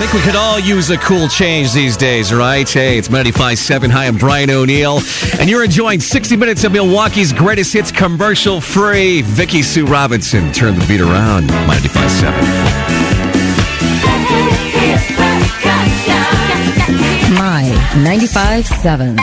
think we could all use a cool change these days, right? Hey, it's 95.7. Hi, I'm Brian O'Neill, and you're enjoying 60 minutes of Milwaukee's greatest hits commercial-free. Vicky Sue Robinson, turn the beat around. 95.7. My 95.7.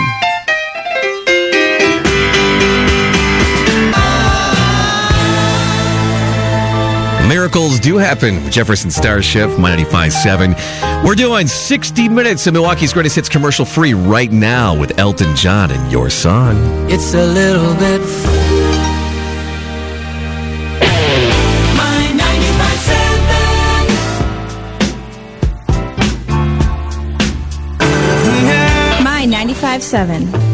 Miracles do happen with Jefferson Starship, My 95.7. We're doing 60 minutes of Milwaukee's greatest hits commercial free right now with Elton John and Your Song. It's a little bit My 95.7. My 95.7.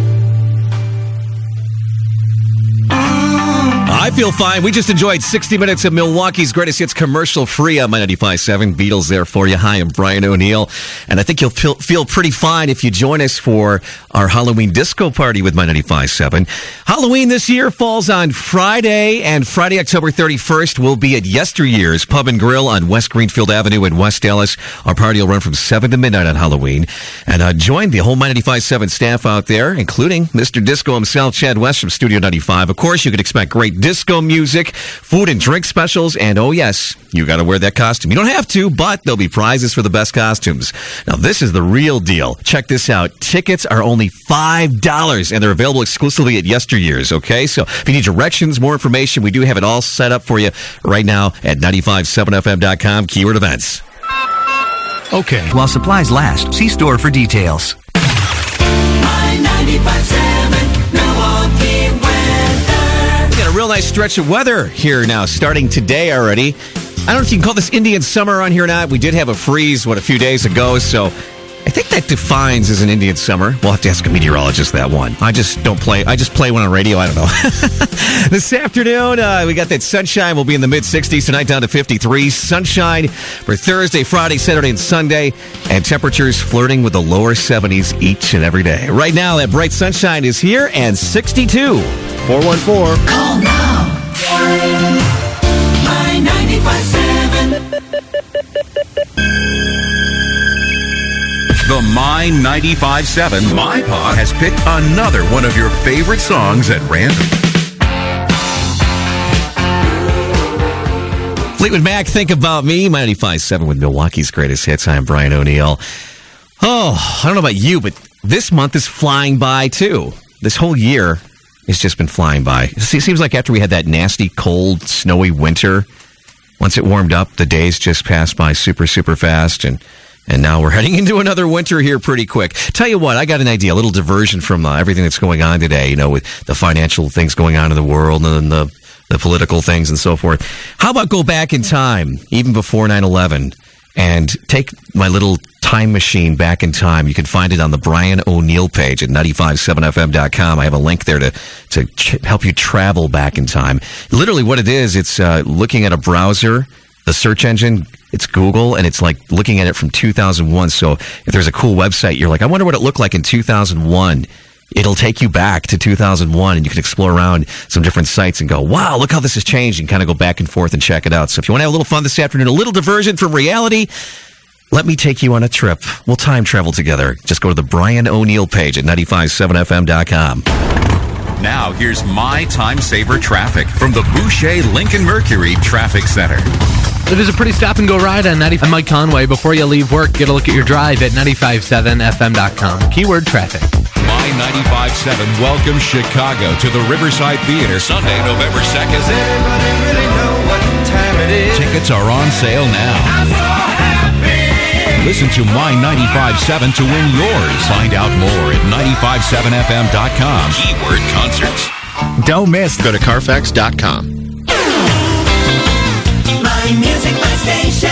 I feel fine. We just enjoyed 60 minutes of Milwaukee's greatest hits commercial free on My 95.7. Beatles there for you. Hi, I'm Brian O'Neill. And I think you'll feel pretty fine if you join us for our Halloween disco party with My 95.7. Halloween this year falls on Friday, and Friday, October 31st, will be at Yesteryear's Pub and Grill on West Greenfield Avenue in West Dallas. Our party will run from 7 to midnight on Halloween. And join the whole My 95.7 staff out there, including Mr. Disco himself, Chad West from Studio 95. Of course, you can expect great disco music, food and drink specials, and oh yes, you got to wear that costume. You don't have to, but there'll be prizes for the best costumes. Now, this is the real deal. Check this out. Tickets are only $5, and they're available exclusively at Yesteryear's, okay? So if you need directions, more information, we do have it all set up for you right now at 957fm.com, keyword events. Okay. While supplies last, see store for details. My 95.7 Milwaukee weather. We got a real nice stretch of weather here now, starting today already. I don't know if you can call this Indian summer around here or not. We did have a freeze, a few days ago, so I think that defines as an Indian summer. We'll have to ask a meteorologist that one. I just play one on radio. I don't know. This afternoon, we got that sunshine. We'll be in the mid-60s tonight, down to 53. Sunshine for Thursday, Friday, Saturday, and Sunday. And temperatures flirting with the lower 70s each and every day. Right now, that bright sunshine is here and 62. 414. Call now. My 95.7. The My 95.7 My Pod has picked another one of your favorite songs at random. Fleetwood Mac, Think About Me, My 95.7 with Milwaukee's greatest hits. I'm Brian O'Neill. Oh, I don't know about you, but this month is flying by, too. This whole year has just been flying by. It seems like after we had that nasty, cold, snowy winter, once it warmed up, the days just passed by super, super fast, and now we're heading into another winter here pretty quick. Tell you what, I got an idea, a little diversion from everything that's going on today, with the financial things going on in the world and the political things and so forth. How about go back in time, even before 9/11, and take my little time machine back in time. You can find it on the Brian O'Neill page at 957fm.com. I have a link there to help you travel back in time. Literally what it is, it's looking at a browser, the search engine, it's Google, and it's like looking at it from 2001. So if there's a cool website, you're like, I wonder what it looked like in 2001. It'll take you back to 2001, and you can explore around some different sites and go, wow, look how this has changed, and kind of go back and forth and check it out. So if you want to have a little fun this afternoon, a little diversion from reality, let me take you on a trip. We'll time travel together. Just go to the Brian O'Neill page at 957fm.com. Now, here's My Time Saver Traffic from the Boucher Lincoln Mercury Traffic Center. It is a pretty stop-and-go ride on 95. I'm Mike Conway. Before you leave work, get a look at your drive at 957fm.com. Keyword traffic. My 95.7 welcomes Chicago to the Riverside Theater Sunday, November 2nd. Does anybody really know what time it is? Tickets are on sale now. I'm so happy. Listen to My 95.7 to win yours. Find out more at 957fm.com. Keyword concerts. Don't miss. Go to Carfax.com. My music, my station.